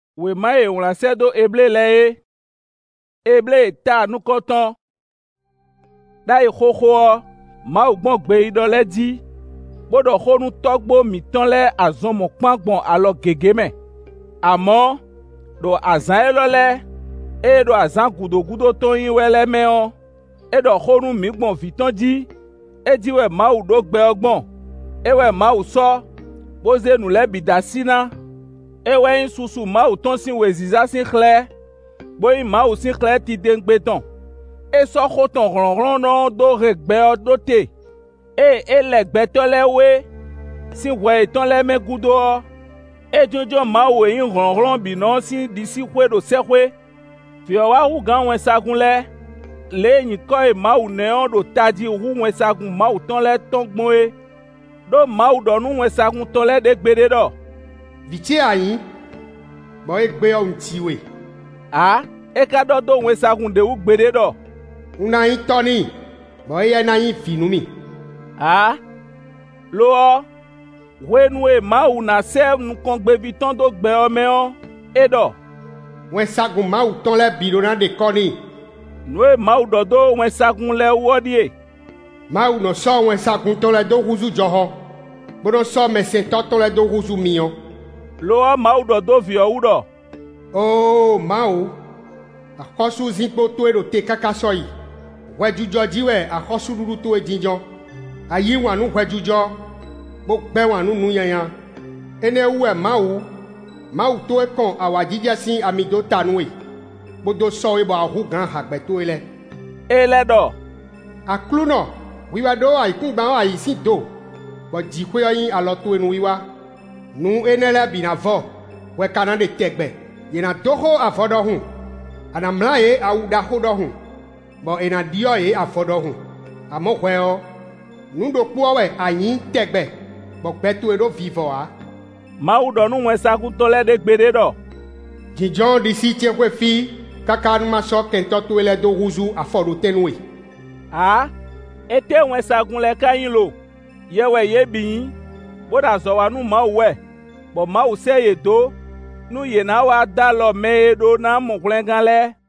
we ma e wlase do eble le e. Eble ta nukoton. Da e xoxo ma ugbon gbe ido le di. Bodo xonu togbo miton le azon mo kpangbon alo gege me. Amo do azan elo le e do azan gudo ton yin wele me on. E do xonu mi gbon viton di. E di we ma u do gbe ogbon. E we ma u so boze nu le bidasina. E we yin susu ma u ton sin we ziza sin khle. Boyin ma u sin khle ti dengbe ton. E so khoton ronron no do regbe o do te. E le gbeto le we sin we ton le me gudo o. E jojo ma u yin ronron bi no sin disi kwe do se kwe. Fi o wa hu gan wen sagun le yin ko e ma u ne on do taji hu wen sagun ma u ton le ton gbon e. Do ma u do nu wen sagun ton le de gbede do. Vitie ayin. Bo e gbe o ntiwe. Ah, e ka do wen sagun de u gbede do. Una yin toni. Bo e na yin finu mi. Ah, lo wenu e ma u na se nu kon gbe viton do gbe o me on. E do. Wen sagun ma u ton le bilona de koni. No e ma u do wen sagun le wodi e. Ma u no so wen sagun ton le do huzu joho. Bodo so mesen ton le do huzu mion. Lo ma u do vi o do. Oh, ma u. Akosu zinpo to e do te kaka so yi. Wejujo jiwe akosu dudu to e jinjon. Ayi wanu wejujo. Bo gbe wanu nu yanyan. Ene uwe ma u to e kon awajije sin amido tanu e. Bodo so e bo ahu gan hagbe to ele. Ele do. Akluno, wiwa do aikun gba ayi sin do. Bo jikwe yin alo to enu wiwa. Nu enele binavo. We kana de tegbe. Yena doho afodo hun. Ana mlaye awuda hodo hun. Bo ena dio e afodo hun. Amo kweo. Nu do puwe ayin tegbe. Bo betu edo vivo a. Ma u do nu wen sagun ton le de gbede do. Jinjon disi tiekwe fi. Kaka numa so kento to ele do huzu afodo tenwe. Ah, ete wen sagun le kayin lo. Yewe ye biyin. Boda zo wa nu ma we. Bo ma u se ye do. Nu ye na wa da lo me do na mo klen gan le.